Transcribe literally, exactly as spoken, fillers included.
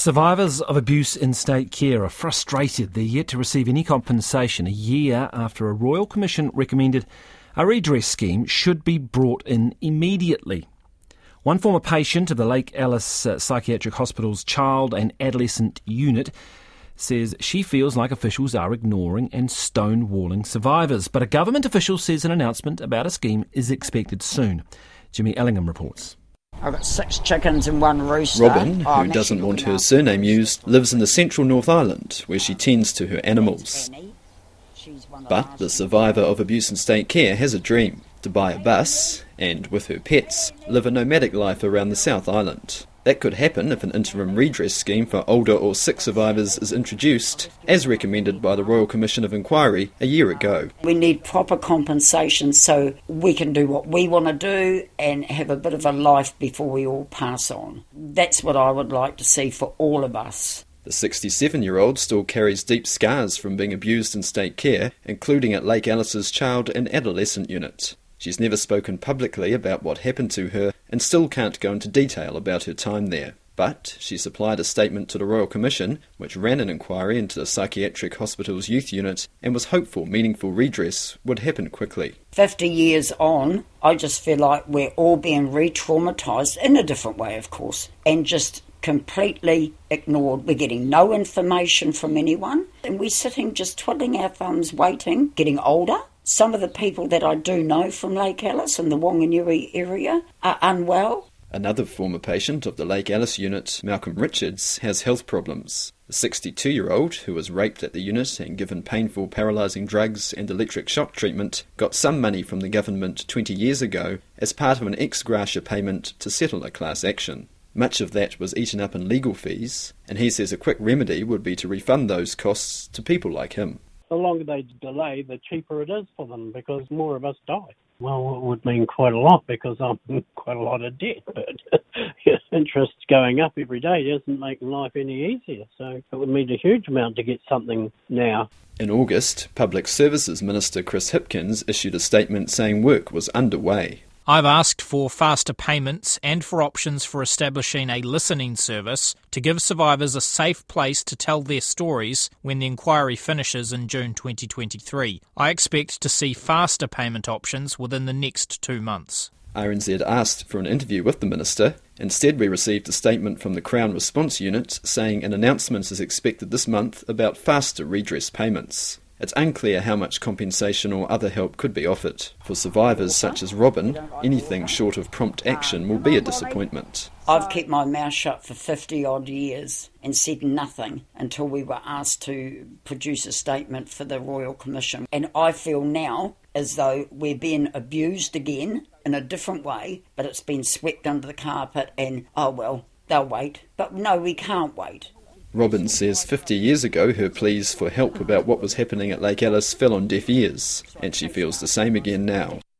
Survivors of abuse in state care are frustrated they're yet to receive any compensation a year after a Royal Commission recommended a redress scheme should be brought in immediately. One former patient of the Lake Alice uh, Psychiatric Hospital's Child and Adolescent Unit says she feels like officials are ignoring and stonewalling survivors. But a government official says an announcement about a scheme is expected soon. Jimmy Ellingham reports. I've got six chickens and one rooster. Robin, who doesn't want her surname used, lives in the central North Island, where she tends to her animals. But the survivor of abuse in state care has a dream: to buy a bus and, with her pets, live a nomadic life around the South Island. That could happen if an interim redress scheme for older or sick survivors is introduced, as recommended by the Royal Commission of Inquiry a year ago. We need proper compensation so we can do what we want to do and have a bit of a life before we all pass on. That's what I would like to see for all of us. The sixty-seven-year-old still carries deep scars from being abused in state care, including at Lake Alice's Child and Adolescent Unit. She's never spoken publicly about what happened to her and still can't go into detail about her time there. But she supplied a statement to the Royal Commission, which ran an inquiry into the psychiatric hospital's youth unit and was hopeful meaningful redress would happen quickly. Fifty years on, I just feel like we're all being re-traumatised, in a different way, of course, and just completely ignored. We're getting no information from anyone, and we're sitting just twiddling our thumbs waiting, getting older. Some of the people that I do know from Lake Alice and the Whanganui area are unwell. Another former patient of the Lake Alice unit, Malcolm Richards, has health problems. The sixty-two-year-old, who was raped at the unit and given painful paralysing drugs and electric shock treatment, got some money from the government twenty years ago as part of an ex gratia payment to settle a class action. Much of that was eaten up in legal fees, and he says a quick remedy would be to refund those costs to people like him. The longer they delay, the cheaper it is for them, because more of us die. Well, it would mean quite a lot, because I'm in quite a lot of debt, but interest going up every day doesn't make life any easier, so it would mean a huge amount to get something now. In August, Public Services Minister Chris Hipkins issued a statement saying work was underway. I've asked for faster payments and for options for establishing a listening service to give survivors a safe place to tell their stories when the inquiry finishes in June twenty twenty-three. I expect to see faster payment options within the next two months. R N Z asked for an interview with the Minister. Instead, we received a statement from the Crown Response Unit saying an announcement is expected this month about faster redress payments. It's unclear how much compensation or other help could be offered. For survivors such as Robin, anything short of prompt action will be a disappointment. I've kept my mouth shut for fifty odd years and said nothing until we were asked to produce a statement for the Royal Commission. And I feel now as though we're being abused again in a different way, but it's been swept under the carpet and, oh well, they'll wait. But no, we can't wait. Robin says fifty years ago her pleas for help about what was happening at Lake Alice fell on deaf ears, and she feels the same again now.